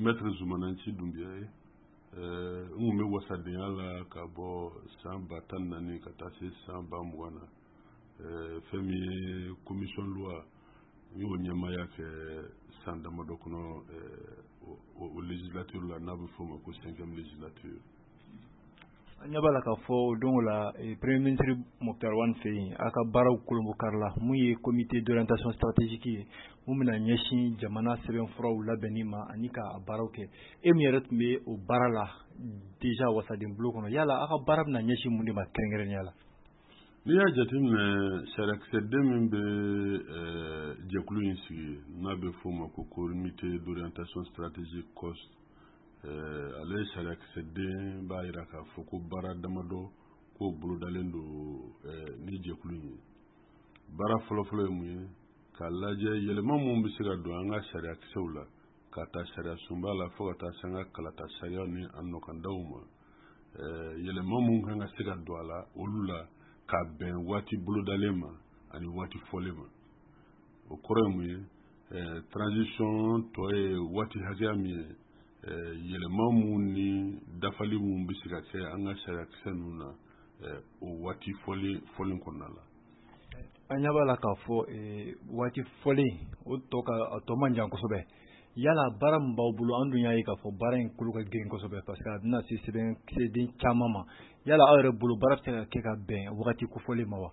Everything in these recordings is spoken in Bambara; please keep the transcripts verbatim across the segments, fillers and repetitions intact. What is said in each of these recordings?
maître Zumananchi Doumbia euh on me wasadenya la ka bo samba tan nani ka tasi samba mwana euh femi commission loi yo nyama yake sanda madokono euh au législature la nabu foma ko cinquième législature. Nyabala ka fo donc la premier ministre Mokhtar Wane Faye aka baraw kolombo karla muye comité d'orientation stratégique mumina nyeshi jamana seben furaw labenima anika baraw ke e mi yeret me o barala déjà wasadin bloc no yala aka barab na nyeshi mundi ma krengeren yala ni ya jatim ne sharak sedde min be jekulu insi na be foma ko comité d'orientation stratégique cost Euh, ale sharak sedde ba ira ka foko bara damado ko bulu dalendo euh, ni jekulu ni bara folo folo mu ka laje yelema mum bisira do anga sharak sewla ka ta sharia sumbala fo ta sanga kala ta sharia ni anno kan dawma euh, yelema mum hanga siga do ala olula ka ben wati bulu dalema ani wati folema o koremu euh, transition to e wati hajami yelema mun ni dafali mun bi se ka kɛ an ka sariya kisɛ ninnu na o waati fɔlen fɔlen kɔnɔna la. An ɲɛ b'a la k'a fɔ waati fɔlen o tɔ ka a tɔ man jan kosɛbɛ yala baara min b'aw bolo an dun y'a ye k'a fɔ baara in kolo ka girin kosɛbɛ parce que a bɛna se sɛbɛn kisɛden caman ma yala aw yɛrɛ bolo baara bɛ se ka kɛ ka bɛn wagati kofɔlen ma wa.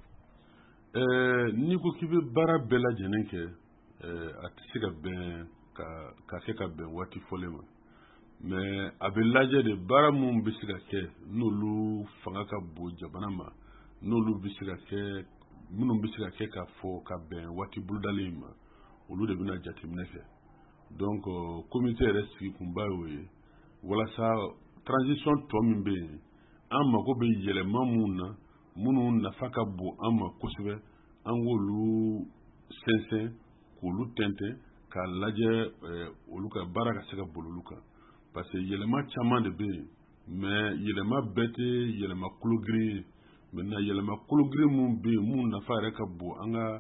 N'i ko k'i bɛ baara bɛɛ lajɛlen kɛ a tɛ se ka bɛn ka ka kɛ ka bɛn waati fɔlen ma. mais a bɛ lajɛ de baara mun bɛ se ka kɛ n'olu fanga ka bon jamana ma n'olu bɛ se ka kɛ minnu bɛ se ka kɛ k'a fɔ ka bɛn waati bolodalen ma olu de bɛna jateminɛ kɛ donc comité yɛrɛ sigi kunba y'o ye walasa transition tɔ min bɛ yen an mago bɛ yɛlɛma mun na minnu nafa ka bon an ma kosɛbɛ an k'olu sɛnsɛn k'olu tɛntɛn k'a lajɛ olu ka baara ka se ka boli olu kan. Parce que yelema caman de be mais yelema bete yelema kulugri maintenant yelema kulugri mun be mun nafa yɛrɛ ka bon an ka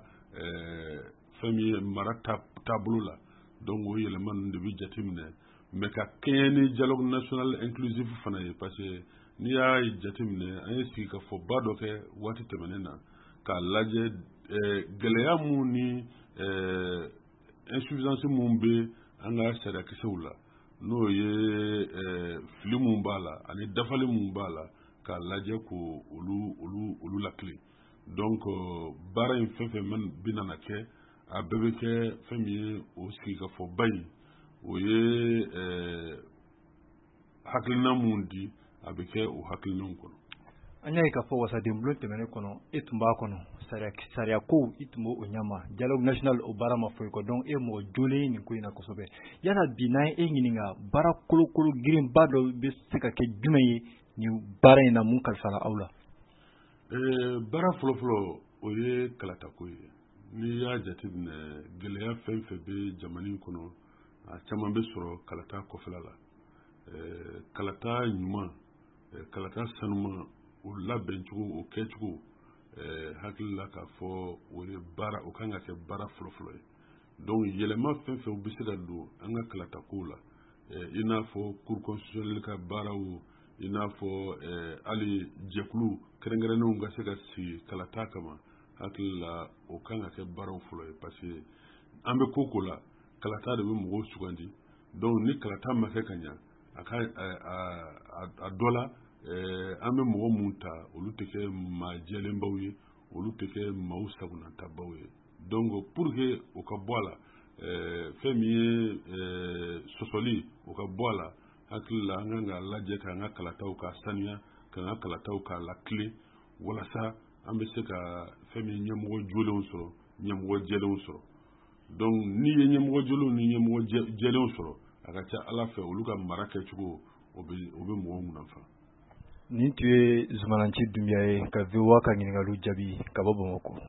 fɛn min ye mara taabolo la donc o yelema ninnu de bi jateminɛ mais ka kɛɲɛ ni dialogue national inclusif fana ye parce que n'i y'a jateminɛ an ye sigi ka fɔ ba dɔ kɛ waati tɛmɛnen na k'a lajɛ gɛlɛya mun ni insuffisance mun be an ka sariya kisɛw la n'o ye fili mun b'a la ani dafali mun b'a la k'a lajɛ ko olu olu olu lakile donc baara in fɛn fɛn bɛ nana kɛ a bɛɛ bɛ kɛ fɛn min ye o sigikafɔba in o ye hakilina mun di a bɛ kɛ o hakilinaw kɔnɔ. An y'a ye k'a fɔ wasaden bulon tɛmɛnen kɔnɔ e tun b'a kɔnɔ sariya ko i tun b'o ɲama dialogue national o baara ma foyi kɔ donc e mɔgɔ jolen nin ko in na kosɛbɛ yala bi n'an ye e ɲininka baara kolokolo girinba dɔ bɛ se ka kɛ jumɛn ye nin baara in na mun kalifala aw la. Baara fɔlɔfɔlɔ o ye kalatako ye n'i y'a jateminɛ gɛlɛya fɛn fɛn bɛ jamana in kɔnɔ a caman bɛ sɔrɔ kalata kɔfɛla la kalata ɲuman kalata sanuman o labɛn cogo o kɛ cogo hakili la k'a fɔ o ye baara o kan ka kɛ baara fɔlɔfɔlɔ ye donc yɛlɛma fɛn fɛn bɛ se ka don an ka kalatakow la i n'a fɔ cour constitutionnelle ka baaraw i n'a fɔ hali jɛkulu kɛrɛnkɛrɛnnenw ka se ka sigi kalata kama hakili la o kan ka kɛ baaraw fɔlɔ ye parce que an bɛ ko ko la kalata de bɛ mɔgɔw sugandi donc ni kalata ma kɛ ka ɲa a ka a dɔ la an bɛ mɔgɔ mun ta olu tɛ kɛ maa jɛlenbaw ye olu tɛ kɛ maaw sagonatabaw ye donc pour que o ka bɔ a la fɛn min ye sɔsɔli o ka bɔ a la hakili la an kan ka lajɛ k'an ka kalataw ka saniya k'an ka kalataw ka lakile walasa an bɛ se ka fɛn min ɲɛmɔgɔ jolenw sɔrɔ ɲɛmɔgɔ jɛlenw sɔrɔ donc n'i ye ɲɛmɔgɔ jolenw ni ɲɛmɔgɔ jɛlenw sɔrɔ a ka ca ala fɛ olu ka mara kɛcogo o bɛ o bɛ mɔgɔw nafa. Nin tun ye Zumananchi Doumbia ye ka V O A ka ɲininkaliw jaabi ka bɔ Bamakɔ.